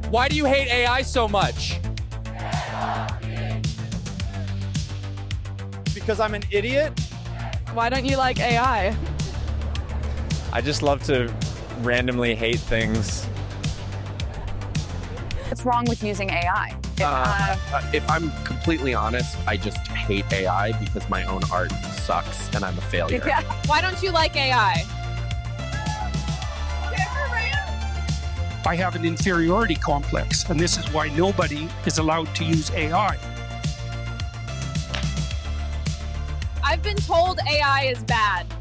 Why do you hate AI so much? Because I'm an idiot. Why don't you like AI? I just love to randomly hate things. What's wrong with using AI? If I'm completely honest, I just hate AI because my own art sucks and I'm a failure. Yeah. Why don't you like AI? I have an inferiority complex, and this is why nobody is allowed to use AI. I've been told AI is bad.